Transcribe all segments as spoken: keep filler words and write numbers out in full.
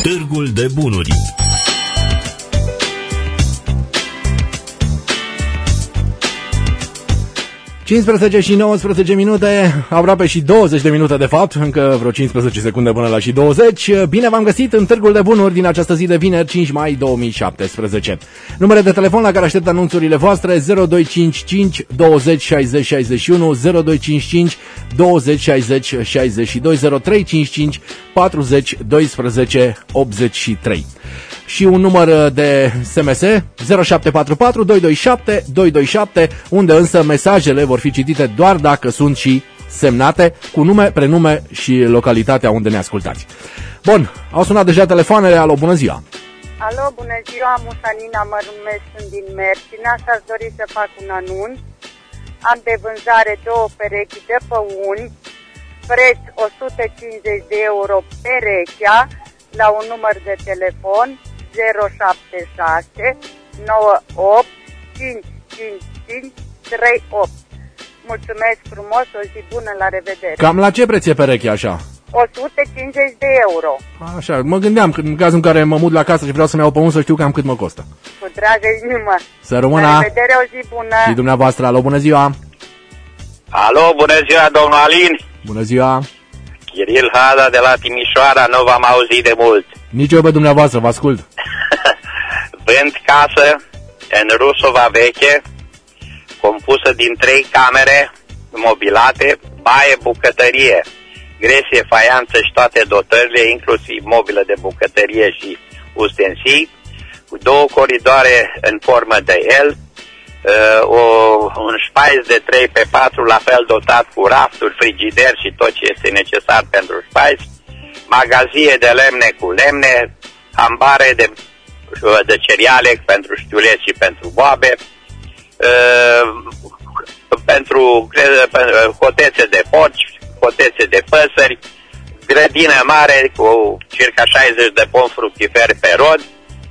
Târgul de Bunuri. cincisprezece și nouăsprezece minute, aproape și douăzeci de minute de fapt, încă vreo cincisprezece secunde până la și douăzeci. Bine v-am găsit în Târgul de Bunuri din această zi de vineri, cinci mai două mii șaptesprezece. Numere de telefon la care aștept anunțurile voastre: zero doi cinci cinci douăzeci șaizeci șaizeci și unu, zero doi cinci cinci douăzeci șaizeci șaizeci și doi, zero trei cinci cinci patruzeci doisprezece optzeci și trei. Și un număr de S M S zero șapte patru patru doi doi șapte doi doi șapte, unde însă mesajele vor fi citite doar dacă sunt și semnate cu nume, prenume și localitatea unde ne ascultați. Bun, au sunat deja telefoanele. Alo, bună ziua! Alo, bună ziua, Musanina mă numesc, sunt din Merțina și aș dori să fac un anunț. Am de vânzare două perechi de păuni, preț o sută cincizeci de euro perechea, la un număr de telefon zero șapte șase nouă opt cinci cinci cinci trei opt. Mulțumesc frumos, o zi bună, la revedere. Cam la ce preț e perechea așa? o sută cincizeci de euro. Așa, mă gândeam că în cazul în care mă mut la casă și vreau să-mi iau pe unul, să știu cam cât mă costă. Cu dragă inimă. Să rămână. La revedere, o zi bună. Și dumneavoastră. Alo, bună ziua! Alo, bună ziua, domnul Alin! Bună ziua! Chiril Hada de la Timișoara, nu v-am auzit de mult. Nici eu pe dumneavoastră, vă ascult. Vând casă în Rusova veche, compusă din trei camere mobilate, baie, bucătărie, gresie, faianță și toate dotările, inclusiv mobilă de bucătărie și ustensii, cu două coridoare în formă de L, uh, o, un spaiz de trei pe patru, la fel dotat cu rafturi, frigider și tot ce este necesar pentru spaiz, magazie de lemne cu lemne, ambare de, de cereale pentru știuleți și pentru boabe, uh, pentru hotețe de porci, hotețe de păsări, grădină mare cu circa șaizeci de pomi fructiferi pe rod,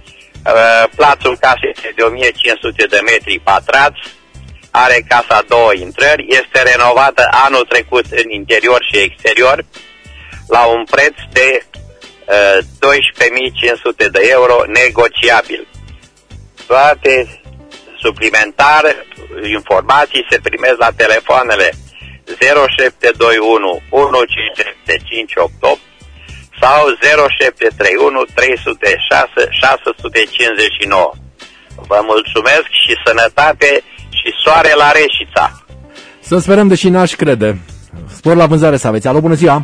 plațul casei este de o mie cinci sute de metri pătrați, are casa două intrări, este renovată anul trecut în interior și exterior la un preț de uh, doisprezece mii cinci sute de euro negociabil. Toate suplimentare informații se primesc la telefoanele zero șapte doi unu unu cinci șapte cinci opt opt sau zero șapte trei unu trei zero șase șase cinci nouă. Vă mulțumesc și sănătate și soare la Reșița. Să sperăm, deși n-aș crede. Spor la vânzare să aveți. Alo, bună ziua!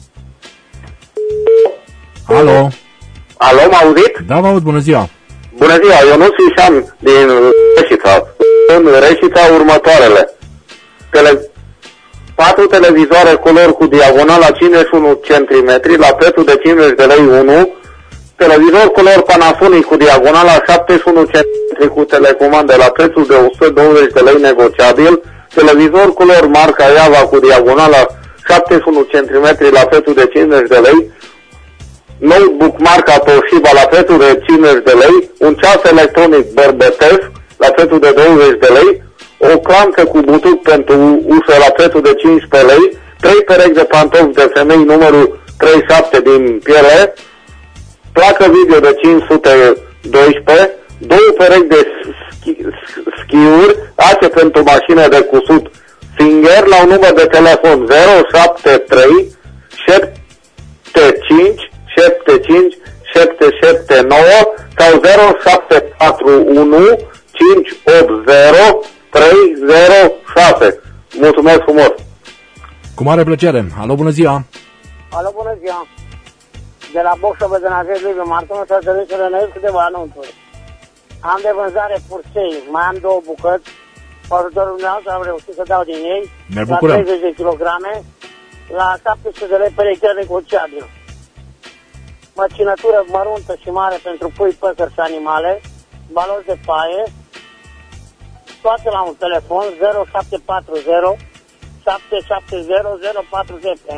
Alo! Alo, m-a auzit? Da, mă aud, bună ziua! Bună ziua, eu nu sunt Ișan din Reșița. În Reșița următoarele. Tele... patru televizoare color cu diagonala cincizeci și unu centimetri la prețul de cincizeci de lei unu, televizor color Panasonic cu diagonala șaptezeci și unu centimetri cu telecomandă la prețul de o sută douăzeci de lei negociabil, televizor color marca Iava cu diagonala șaptezeci și unu centimetri la prețul de cincizeci de lei, notebook marca Toshiba la prețul de cincizeci de lei, un ceas electronic Bărbătesc la prețul de douăzeci de lei, o clanță cu butuc pentru ușă la prețul de cincisprezece lei, trei perechi de pantofi de femei numărul treizeci și șapte din piele, placă video de cinci sute doisprezece, două perechi de schi, schiuri, ace pentru mașină de cusut Singer la un număr de telefon zero șapte trei șapte cinci șapte cinci șapte șapte nouă sau zero șapte patru unu cinci opt zero trei zero șase. Mulțumesc frumos! Cu mare plăcere! Alo, bună ziua! Alo, bună ziua! De la Boxă Bădănazez, Liviu Martonu, să să să rănăiesc câteva anunțuri. Am de vânzare fursei, mai am două bucăți, cu ajutorul dumneavoastră am reușit să dau din ei, ne la treizeci de kilograme, la șapte sute de lei perechea negociabil. Măcinătură măruntă și mare pentru pui, păsări și animale, baloni de paie, toate la un telefon zero șapte patru zero șapte șapte zero zero patru zero.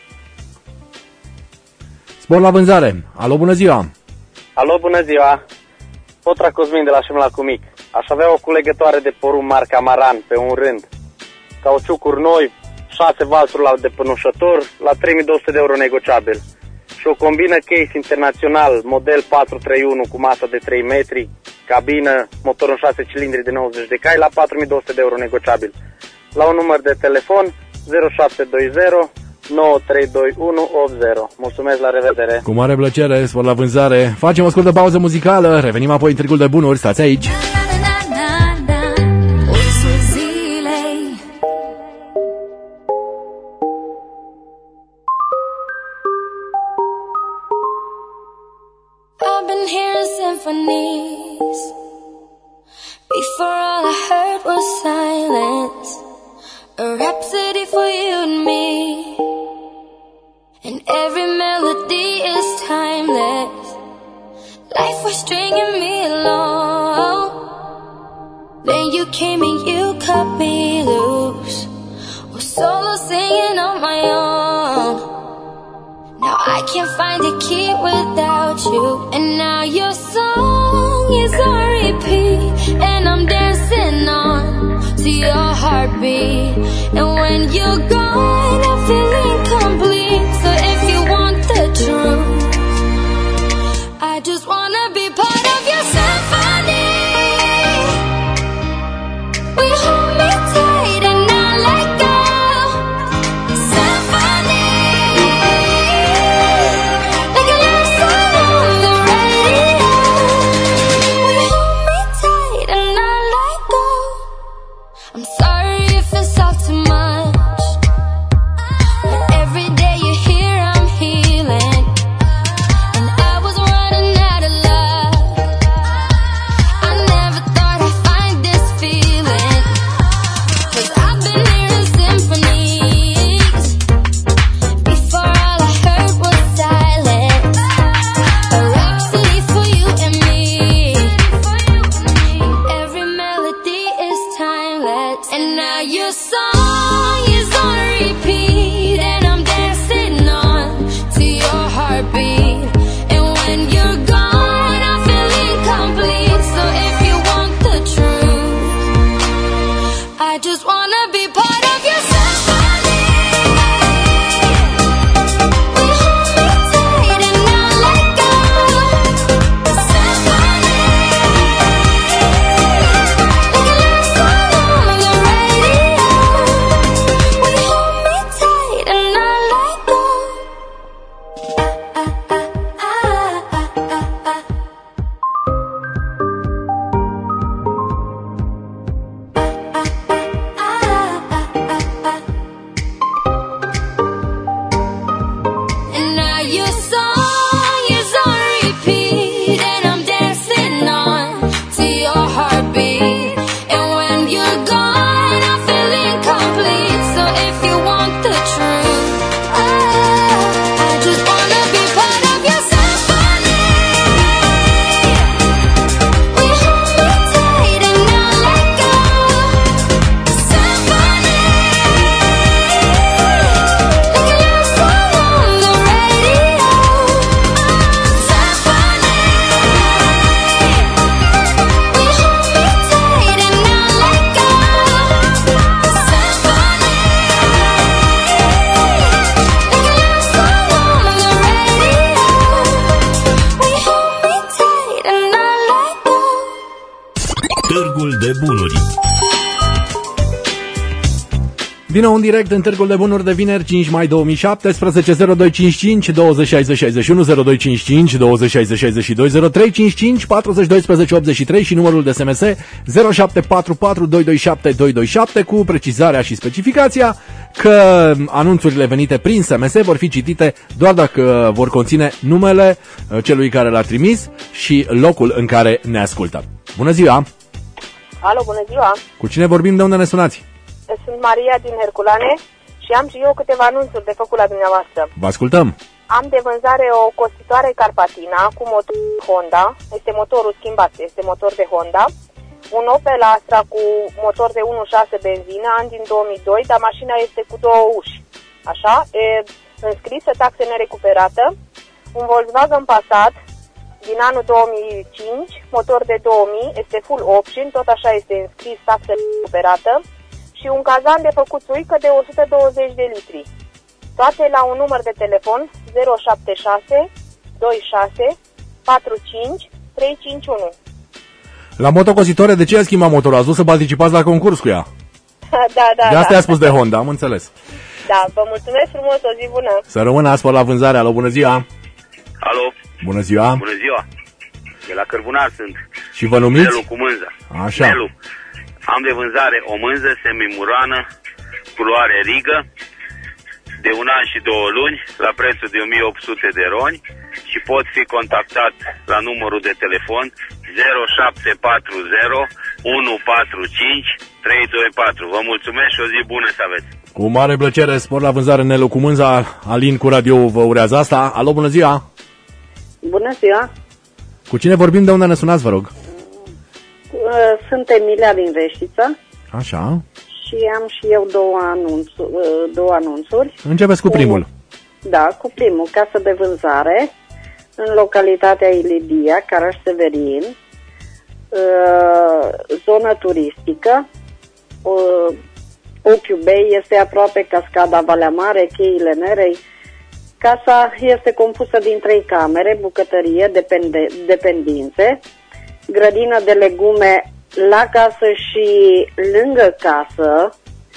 Spor la vânzare. Alo, bună ziua! Alo, bună ziua! Potra Cosmin de la Șumla cu Mic. Aș avea o culegătoare de porumb marca Maran pe un rând. Cauciucuri noi, șase valțuri la depănușător, la trei mii două sute de euro negociabil. și o combină case internațional model patru trei unu cu masă de trei metri, cabină, motor în șase cilindri de nouăzeci de cai la patru mii două sute de euro negociabil. La un număr de telefon zero șapte doi zero nouă trei doi unu opt zero. Mulțumesc, la revedere! Cu mare plăcere, spor la vânzare. Facem o scurtă pauză muzicală, revenim apoi în Târgul de Bunuri, stați aici! I've been hearing symphonies. Before all I heard was silence. A rhapsody for you and me. And every melody is timeless. Life was stringing me along. Then you came and you cut me loose. Was solo singing on my own. Now I can't find a key without you. And now your song is on repeat. And I'm dancing on to your heartbeat. And when you're gone I feel incomplete. So if you want the truth, I just wanna be part of your symphony. We hold me tight and not let go. Symphony, like a love song on the radio. We hold me tight and not let go. I'm sorry if it's all too much, but every day you're here I'm healing. And I was running out of love. I never thought I'd find this feeling. Cause I've been hearing symphonies. Before all I heard was silence. A rhapsody for you and me. And every melody is timeless. And now your song is on repeat. And I'm dancing on to your heartbeat. And when you're gone I feel incomplete. So if you want the truth, I just wanna be part of your symphony. We hold me tight and not let go. Symphony, like a love song on the radio. We hold me tight and not let go. Ah, ah, ah, ah, ah, ah, ah. And now your song is on repeat. And I'm dancing on to your heartbeat. And when you're gone I feel incomplete. So if you want the truth, I just wanna be part of your symphony. We hold me tight and not let go. Symphony, like a love song on the radio. Symphony, we hold me tight and not let go. Symphony, like a love song on the radio. We hold me tight and not let go. Târgul de Bunuri. Din nou în direct în Târgul de Bunuri de vineri cinci mai două mii șaptesprezece. Zero doi cinci cinci douăzeci șaizeci șaizeci și unu, zero doi cinci cinci douăzeci șaizeci șaizeci și doi, zero trei cinci cinci patruzeci doisprezece optzeci și trei și numărul de S M S zero șapte patru patru doi doi șapte doi doi șapte cu precizarea și specificația că anunțurile venite prin S M S vor fi citite doar dacă vor conține numele celui care l-a trimis și locul în care ne ascultă. Bună ziua! Alo, bună ziua! Cu cine vorbim, de unde ne sunați? Sunt Maria din Herculane și am și eu câteva anunțuri de făcut la dumneavoastră. Vă ascultăm! Am de vânzare o costitoare Carpatina cu motor Honda. Este motorul schimbat, este motor de Honda. Un Opel Astra cu motor de unu virgulă șase benzină, an din două mii doi, dar mașina este cu două uși. Așa, e înscrisă, taxe nerecuperată. Un Volkswagen Passat din anul două mii cinci, motor de două mii, este full option, tot așa este înscris, taxe recuperată. Și un cazan de făcut țuică de o sută douăzeci de litri. Toate la un număr de telefon zero șapte șase doi șase patru cinci trei cinci unu. La motocositoare, de ce a schimbat motorul? Ați vrut să participați la concurs cu ea? Da, da, de asta da. i-a spus de Honda, am înțeles. Da, vă mulțumesc frumos, o zi bună. Să rămână Aspăr la vânzare. Alo, bună ziua. Alo. Bună ziua. Bună ziua. De la Cărbunar sunt. Și vă numiți? Nelu cu mânză. Așa. Nelu. Am de vânzare o mânză semimurană, culoare rigă, de un an și două luni, la prețul de o mie opt sute de roni și pot fi contactat la numărul de telefon zero șapte patru zero unu patru cinci trei doi patru. Vă mulțumesc și o zi bună să aveți. Cu mare plăcere, spor la vânzare Nelu cu mânza. Alin cu radio vă urează asta. Alo, bună ziua. Bună ziua. Cu cine vorbim, de unde ne sunați, vă rog? Sunt Emilia din Reșița. Așa. Și am și eu două anunțuri. Două anunțuri. Începeți cu primul. Da, cu primul. Casă de vânzare în localitatea Ilidia, Caraș-Severin, zonă turistică. Ochiul Bay, este aproape cascada Valea Mare, Cheile Nerei. Casa este compusă din trei camere, bucătărie, depende, dependințe, grădină de legume la casă și lângă casă.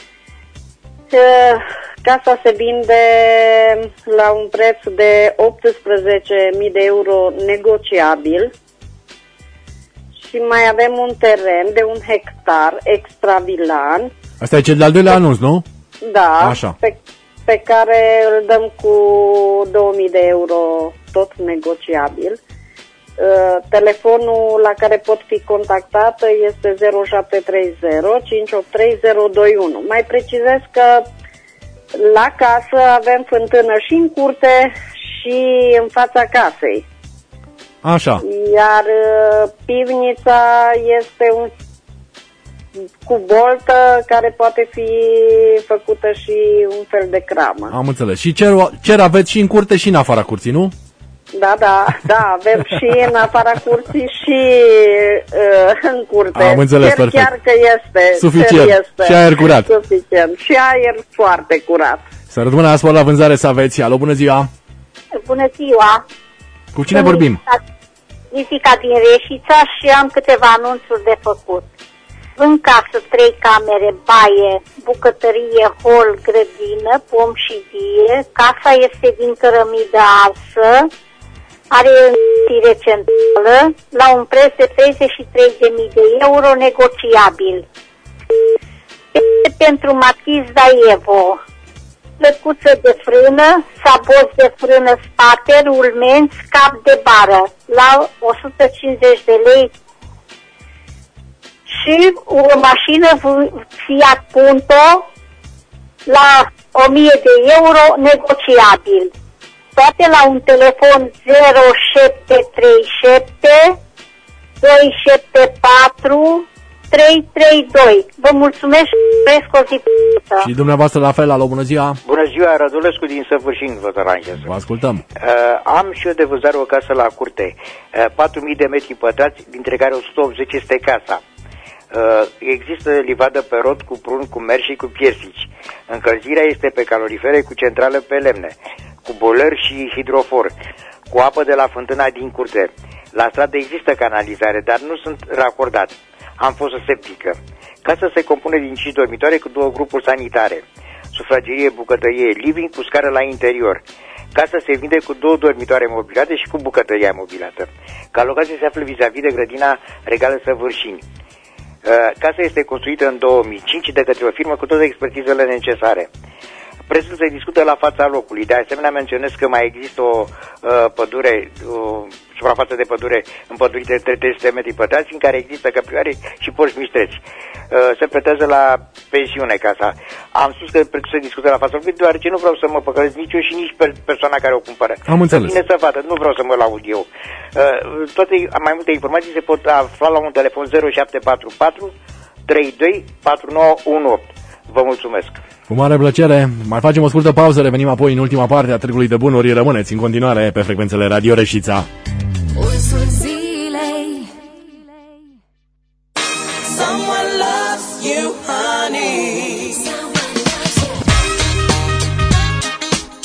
Casa se vinde la un preț de optsprezece mii de euro negociabil și mai avem un teren de un hectar extravilan. Asta e cel de-al doilea anunț, nu? Da, așa. Pe, pe care îl dăm cu două mii de euro, tot negociabil. Uh, telefonul la care pot fi contactată este zero șapte trei zero cinci opt trei zero doi unu. Mai precizez că la casă avem fântână și în curte și în fața casei. Așa. Iar uh, pivnița este un cu boltă care poate fi făcută și un fel de cramă. Am înțeles. Și cer, cer aveți și în curte și în afara curții, nu? Da, da, da, avem și în afara curții și uh, în curte. Am înțeles, cer perfect. chiar că este. Suficient. Este și aer curat. Suficient. Și aer foarte curat. Să rămână Aspăr la vânzare să aveți. Alo, bună ziua. Bună ziua. Cu cine Sunt vorbim? Lisica din Reșița și am câteva anunțuri de făcut. În casă, trei camere, baie, bucătărie, hol, grădină, pom și vie. Casa este din cărămidă arsă, are închiriere centrală, la un preț de treizeci și trei de mii de euro negociabil. Pentru Matiz Daievo, plăcuță de frână, sabos de frână spate, rulmenți, cap de bară, la o sută cincizeci de lei. Și o mașină Fiat Punto la o mie de euro negociabil. Toate la un telefon zero șapte trei șapte doi șapte patru trei trei doi. Vă mulțumesc și o zi. Și dumneavoastră la fel, alo, bună ziua. Bună ziua, Rădulescu din Săvârșin, vă deranjez. Vă ascultăm. Uh, am și eu de vânzare o casă la curte, uh, patru mii de metri pătrați, dintre care o sută optzeci este casa. Uh, există livadă pe rot cu prun, cu mer și cu piersici. Încălzirea este pe calorifere cu centrală pe lemne, cu boiler și hidrofor, cu apă de la fântâna din curte. La stradă există canalizare, dar nu sunt racordat. Am fost septică. Casa se compune din cinci dormitoare cu două grupuri sanitare, sufragerie, bucătărie, living cu scară la interior. Casa se vinde cu două dormitoare mobilate și cu bucătăria mobilată. Ca locație se află vis-a-vis de grădina Regală Săvârșini. Casa este construită în două mii cinci de către o firmă cu toate expertizele necesare. Prețul se discută la fața locului. De asemenea, menționez că mai există o uh, pădure, o suprafață de pădure împădurită de trei sute de metri pătrați, în care există căprioare și porci mistreți. Uh, se pretează la pensiune casa. Am spus că prețul se discută la fața locului, deoarece nu vreau să mă păcălesc nici eu și nici persoana care o cumpără. Am înțeles. Bine să vadă, nu vreau să mă laud eu. Uh, toate, mai multe informații se pot afla la un telefon zero șapte patru patru trei doi patru nouă unu opt. Vă mulțumesc. Cu mare plăcere. Mai facem o scurtă pauză, revenim apoi în ultima parte a Târgului de Bunuri. Rămâneți în continuare pe frecvențele Radio Reșița. Pulsul zilei. Someone loves you, honey.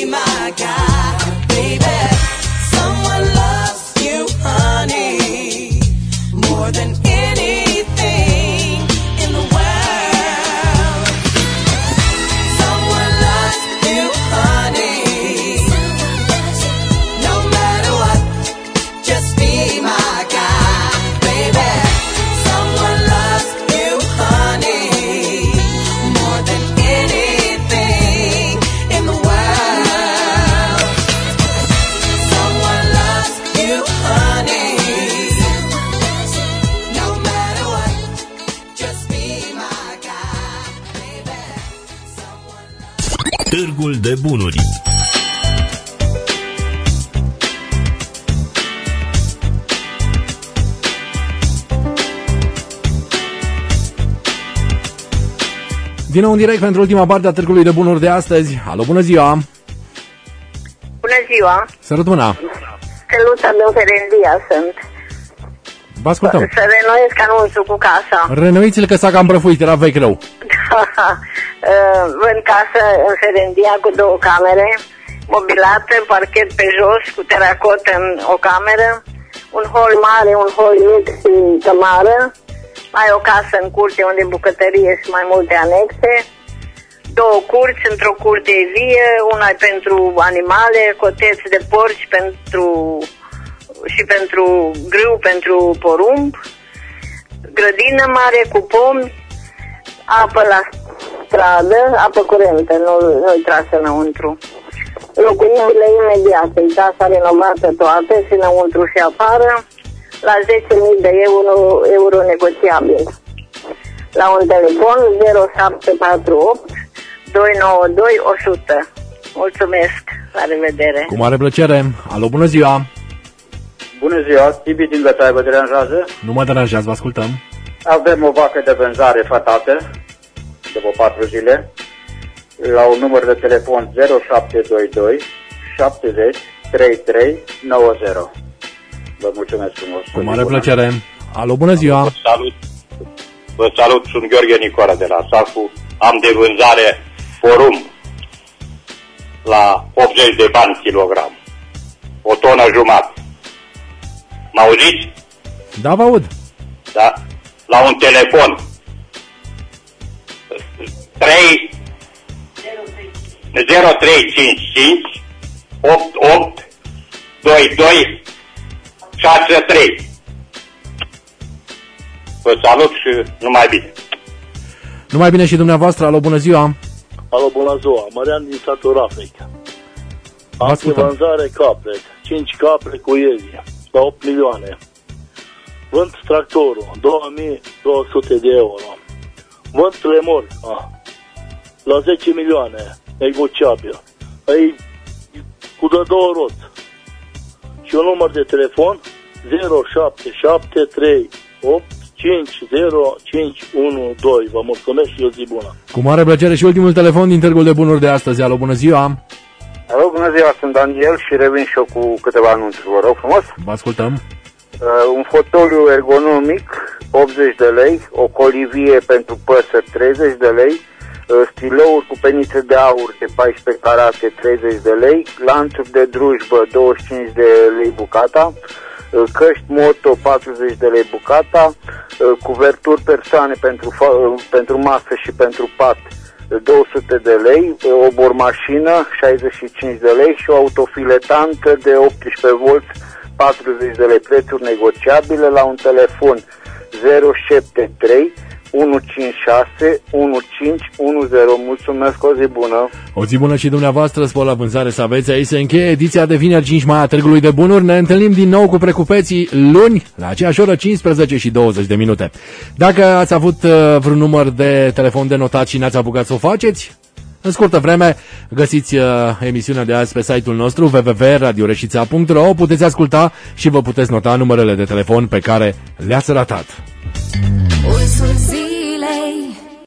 my guy, baby. Someone loves you, honey, more than anything in the world. Someone loves you, honey, no matter what, just be my guy, baby. Someone loves you, honey, more than anything in the world. Someone loves you, honey, no matter what, just be my guy, baby. Târgul de bunuri. Din nou în direct pentru ultima parte a Târgului de Bunuri de astăzi. Alo, bună ziua! Bună ziua! Sărut mâna! Căluța din Ferendia sunt. Vă ascultăm. Să renoiesc anunțul cu casa. Renoiți-l că s-a cam prăfuit, era vechi rău. Vând casă în Ferendia cu două camere, mobilată, parchet pe jos, cu teracot în o cameră, un hol mare, un hol mic și cămară, mai o casă în curte unde bucătărie și mai multe anexe, două curți, într-o curte vie, una pentru animale, coteți de porci pentru, și pentru grâu, pentru porumb, grădină mare cu pomi, apă la stradă, apă curentă, nu, nu-i trasă înăuntru. Locuințele imediate, casa renovată toate și înăuntru și afară, la zece mii de euro, euro negociabil. La un telefon zero șapte patru opt doi nouă doi o sută. Mulțumesc, la revedere. Cu mare plăcere. Alo, bună ziua! Bună ziua, Tibi din Gătaia, vă deranjează? Nu mă deranjează, vă ascultăm. Avem o vacă de vânzare fatată, de vreo patru zile, la un număr de telefon zero șapte doi doi șaptezeci treizeci și trei nouăzeci. Vă mulțumesc frumos. Cu mare plăcere. Alo, bună ziua! Vă salut, vă salut, sunt Gheorghe Nicola de la Sacu. Am de vânzare porumb la optzeci de bani kilogram. O tonă jumătate. Mă auziți? Da, vă aud. Da? La un telefon. trei zero trei cinci cinci opt opt doi doi șase trei. Vă salut și numai bine. Numai bine și dumneavoastră. Alo, bună ziua! Alo, bună ziua! Marian din satul Rafnic. Am de vânzare capre, cinci capre cu iezi, la opt milioane. Vând tractorul, două mii două sute de euro. Vând remorca, la zece milioane, negociabil. Ei, cu de două roți. Și un număr de telefon zero șapte șapte trei opt cinci zero cinci unu doi. Vă mulțumesc și o zi bună. Cu mare plăcere și ultimul telefon din Târgul de Bunuri de astăzi. Alo, bună ziua! Alo, bună ziua, sunt Daniel și revin și eu cu câteva anunțuri, vă rog frumos. Vă ascultăm. Uh, un fotoliu ergonomic, optzeci de lei, o colivie pentru păsări, treizeci de lei, uh, stilouri cu penițe de aur de paisprezece carate, treizeci de lei, lanțuri de drujbă, douăzeci și cinci de lei bucata, uh, căști moto, patruzeci de lei bucata, uh, cuverturi persoane pentru, uh, pentru masă și pentru pat, două sute de lei, uh, o bormașină, șaizeci și cinci de lei și o autofiletantă de optsprezece volți, patruzeci de lei, prețuri negociabile, la un telefon zero șapte trei unu cinci șase unu cinci unu zero. Mulțumesc, o zi bună! O zi bună și dumneavoastră, spor la vânzare să aveți. Aici se încheie ediția de vineri cinci mai a Târgului de Bunuri. Ne întâlnim din nou cu precupeții luni, la aceeași oră, cincisprezece și douăzeci de minute. Dacă ați avut uh, vreun număr de telefon de notat și n-ați apucat să o faceți, în scurtă vreme găsiți uh, emisiunea de azi pe site-ul nostru w w w punct radio reșița punct r o. Puteți asculta și vă puteți nota numerele de telefon pe care le-ați ratat. O să